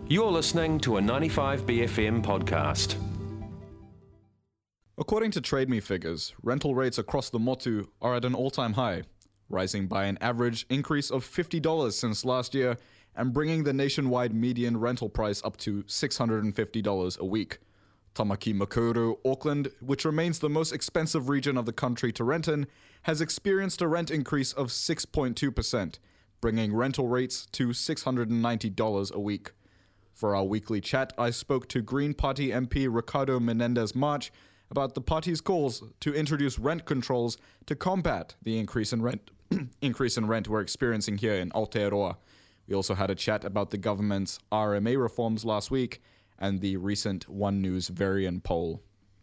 You're listening to a 95BFM podcast. According to TradeMe figures, rental rates across the Motu are at an all-time high, rising by an average increase of $50 since last year and bringing the nationwide median rental price up to $650 a week. Tamaki Makaurau, Auckland, which remains the most expensive region of the country to rent in, has experienced a rent increase of 6.2%, bringing rental rates to $690 a week. For our weekly chat, I spoke to Green Party MP Ricardo Menendez-March about the party's calls to introduce rent controls to combat the increase in rent we're experiencing here in Aotearoa. We also had a chat about the government's RMA reforms last week and the recent One News Varian poll.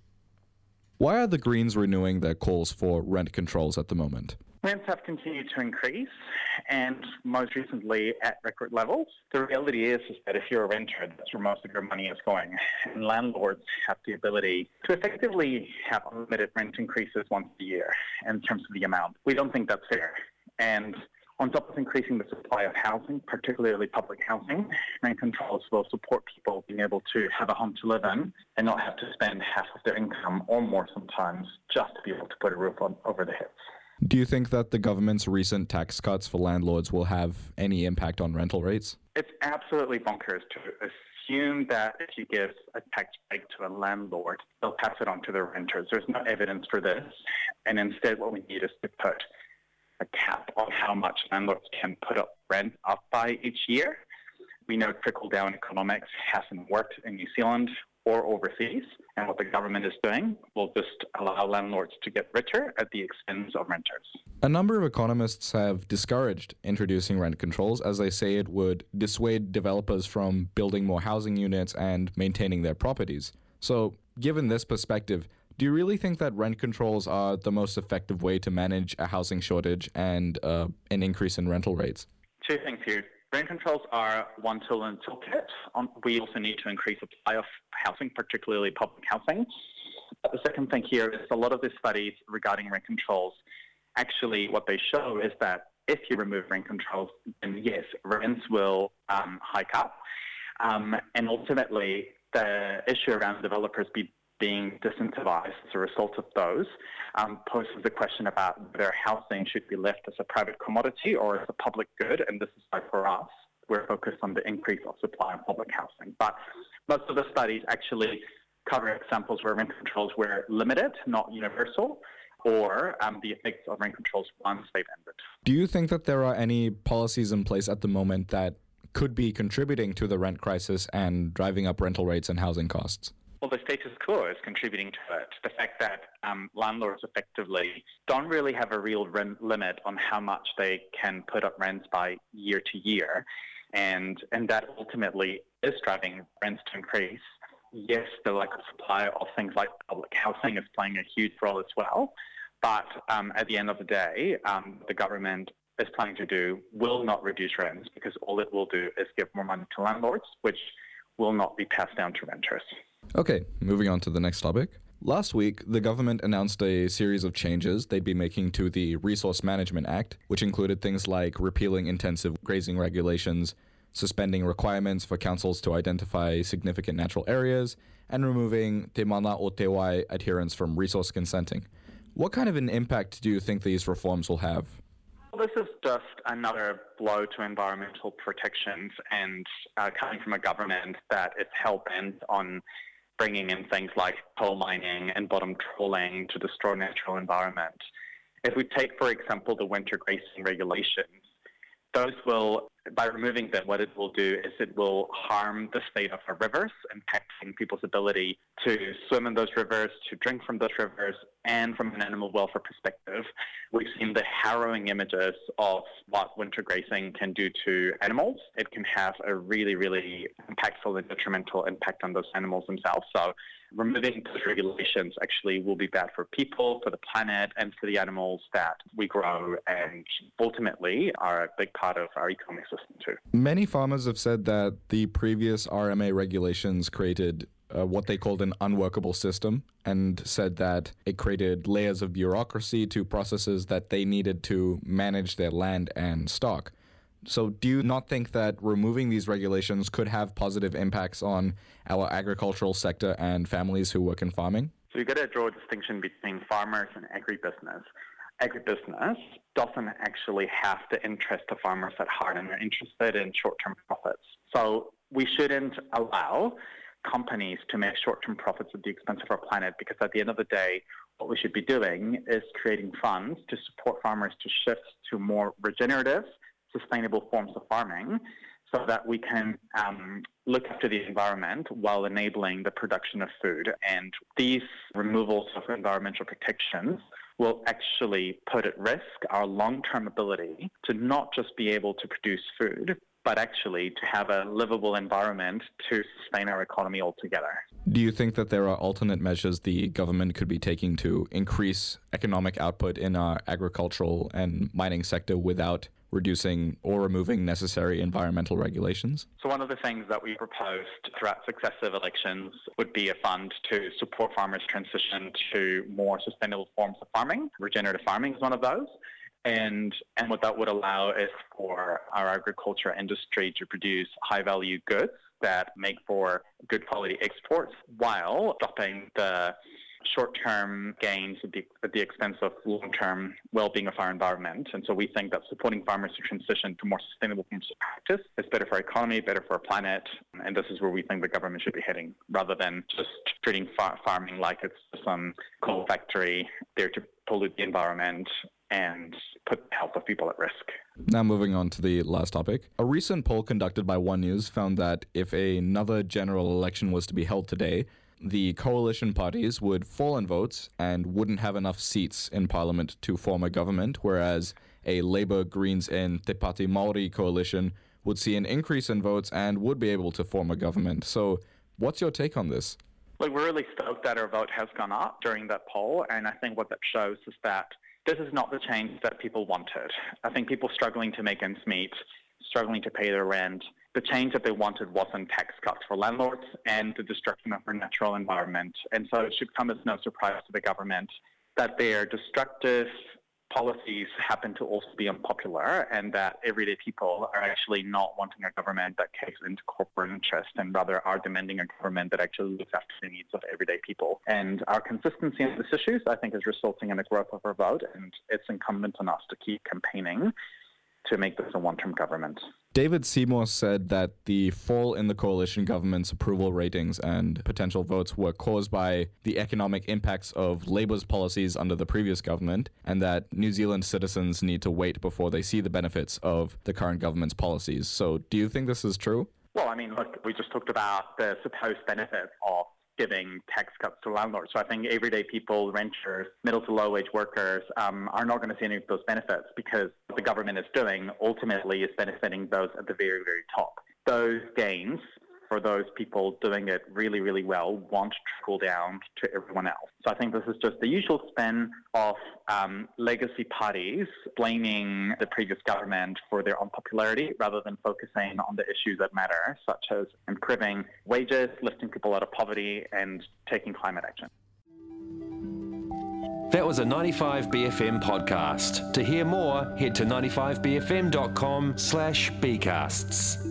Why are the Greens renewing their calls for rent controls at the moment? Rents have continued to increase, and most recently at record levels. The reality is that if you're a renter, that's where most of your money is going. And landlords have the ability to effectively have unlimited rent increases once a year in terms of the amount. We don't think that's fair. And on top of increasing the supply of housing, particularly public housing, rent controls will support people being able to have a home to live in and not have to spend half of their income or more sometimes just to be able to put a roof over their heads. Do you think that the government's recent tax cuts for landlords will have any impact on rental rates? It's absolutely bonkers to assume that if you give a tax break to a landlord, they'll pass it on to the renters. There's no evidence for this. And instead what we need is to put a cap on how much landlords can put up rent up by each year. We know trickle-down economics hasn't worked in New Zealand or overseas, and what the government is doing will just allow landlords to get richer at the expense of renters. A number of economists have discouraged introducing rent controls as they say it would dissuade developers from building more housing units and maintaining their properties. So, given this perspective, do you really think that rent controls are the most effective way to manage a housing shortage and an increase in rental rates? Two things here. Rent controls are one tool in the toolkit. We also need to increase supply of housing, particularly public housing. But the second thing here is a lot of the studies regarding rent controls, actually what they show is that if you remove rent controls, then yes, rents will hike up. And ultimately, the issue around developers being disincentivized as a result of those poses the question about whether housing should be left as a private commodity or as a public good. And this is why for us, we're focused on the increase of supply of public housing. But most of the studies actually cover examples where rent controls were limited, not universal, or the effects of rent controls once they've ended. Do you think that there are any policies in place at the moment that could be contributing to the rent crisis and driving up rental rates and housing costs? Well, the status quo is contributing to it. The fact that landlords effectively don't really have a real rent limit on how much they can put up rents by year to year, and that ultimately is driving rents to increase. Yes, the lack of supply of things like public housing is playing a huge role as well, but at the end of the day, the government is planning to do will not reduce rents because all it will do is give more money to landlords, which will not be passed down to renters. Okay, moving on to the next topic. Last week, the government announced a series of changes they'd be making to the Resource Management Act, which included things like repealing intensive grazing regulations, suspending requirements for councils to identify significant natural areas, and removing Te Mana o Te Wai adherence from resource consenting. What kind of an impact do you think these reforms will have? Well, this is just another blow to environmental protections and coming from a government that is hell-bent on bringing in things like coal mining and bottom trawling to destroy natural environment. If we take, for example, the winter grazing regulations, those will, by removing them, what it will do is it will harm the state of our rivers, impacting people's ability to swim in those rivers, to drink from those rivers, and from an animal welfare perspective, we've seen the harrowing images of what winter grazing can do to animals. It can have a really, really impactful and detrimental impact on those animals themselves. So removing those regulations actually will be bad for people, for the planet, and for the animals that we grow and ultimately are a big part of our economic system too. Many farmers have said that the previous RMA regulations created what they called an unworkable system and said that it created layers of bureaucracy to processes that they needed to manage their land and stock. So do you not think that removing these regulations could have positive impacts on our agricultural sector and families who work in farming? So you've got to draw a distinction between farmers and agribusiness. Agribusiness doesn't actually have the interest of farmers at heart, and they're interested in short-term profits. So we shouldn't allow companies to make short-term profits at the expense of our planet, because at the end of the day, what we should be doing is creating funds to support farmers to shift to more regenerative, sustainable forms of farming, so that we can look after the environment while enabling the production of food. And these removals of environmental protections will actually put at risk our long-term ability to not just be able to produce food, but actually to have a livable environment to sustain our economy altogether. Do you think that there are alternate measures the government could be taking to increase economic output in our agricultural and mining sector without reducing or removing necessary environmental regulations? So one of the things that we proposed throughout successive elections would be a fund to support farmers' transition to more sustainable forms of farming. Regenerative farming is one of those. And what that would allow is for our agriculture industry to produce high-value goods that make for good quality exports while stopping the short-term gains at the expense of long-term well-being of our environment. And so we think that supporting farmers to transition to more sustainable forms of practice is better for our economy, better for our planet, and this is where we think the government should be heading, rather than just treating farming like it's some coal factory there to pollute the environment and put the health of people at risk. Now moving on to the last topic. A recent poll conducted by One News found that if another general election was to be held today, the coalition parties would fall in votes and wouldn't have enough seats in parliament to form a government, whereas a Labour, Greens and Te Pāti Māori coalition would see an increase in votes and would be able to form a government. So what's your take on this? Look, we're really stoked that our vote has gone up during that poll, and I think what that shows is that this is not the change that people wanted. I think people struggling to make ends meet, struggling to pay their rent. The change that they wanted wasn't tax cuts for landlords and the destruction of our natural environment. And so it should come as no surprise to the government that their destructive policies happen to also be unpopular, and that everyday people are actually not wanting a government that caters into corporate interest, and rather are demanding a government that actually looks after the needs of everyday people. And our consistency in these issues, I think, is resulting in a growth of our vote, and it's incumbent on us to keep campaigning to make this a one-term government. David Seymour said that the fall in the coalition government's approval ratings and potential votes were caused by the economic impacts of Labour's policies under the previous government, and that New Zealand citizens need to wait before they see the benefits of the current government's policies. So do you think this is true? Well, I mean, look, we just talked about the supposed benefits of giving tax cuts to landlords. So I think everyday people, renters, middle to low wage workers are not going to see any of those benefits, because what the government is doing ultimately is benefiting those at the very, very top. Those gains for those people doing it really, really well won't trickle down to everyone else. So I think this is just the usual spin of legacy parties blaming the previous government for their unpopularity rather than focusing on the issues that matter, such as improving wages, lifting people out of poverty, and taking climate action. That was a 95BFM podcast. To hear more, head to 95bfm.com/bcasts.